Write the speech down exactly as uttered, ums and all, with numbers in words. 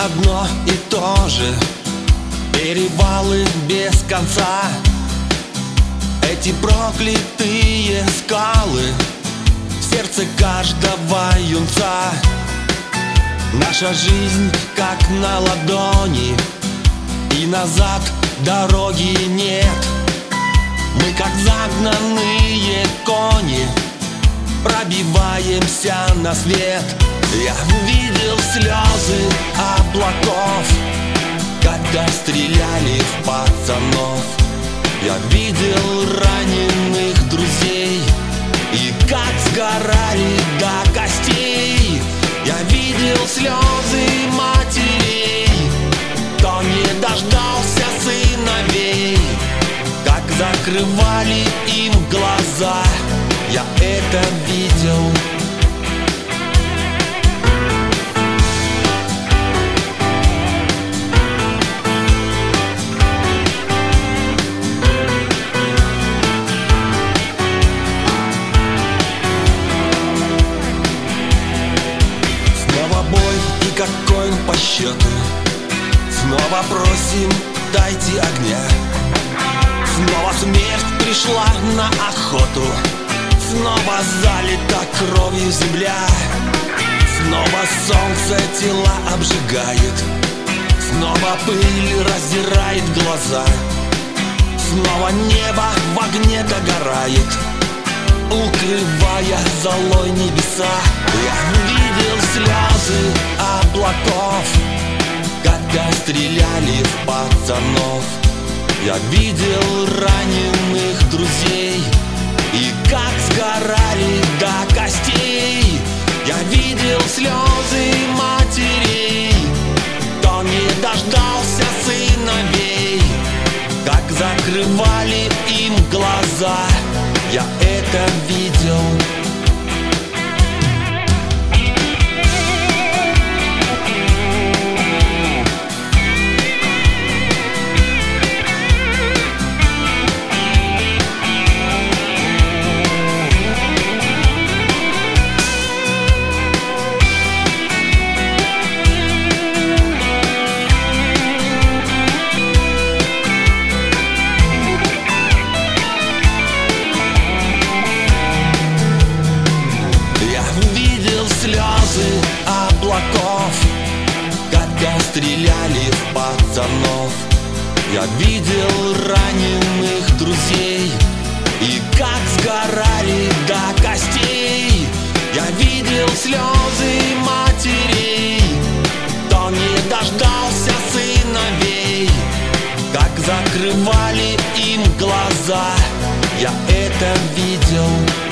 одно и то же. Перевалы без конца, эти проклятые скалы в сердце каждого юнца. Наша жизнь как на ладони, и назад дороги нет. Мы как загнанные кони пробиваемся на свет. Я видел слезы облаков, когда стреляли в пацанов. Я видел раненых друзей и как сгорали до костей. Я видел слезы матерей, кто не дождался сыновей, как закрывали им глаза. Я это видел. Какой он по счету? Снова просим, дайте огня. Снова смерть пришла на охоту. Снова залита кровью земля. Снова солнце тела обжигает. Снова пыль раздирает глаза. Снова небо в огне догорает, укрывая золой небеса. Я видел слезы облаков, когда стреляли в пацанов. Я видел раненых друзей и как сгорали до костей. Я видел слезы матерей, кто не дождался сыновей, как закрывали им глаза. Я это видел. Слезы облаков, когда стреляли в пацанов. Я видел раненых друзей и как сгорали до костей. Я видел слезы матерей, кто не дождался сыновей, как закрывали им глаза. Я это видел.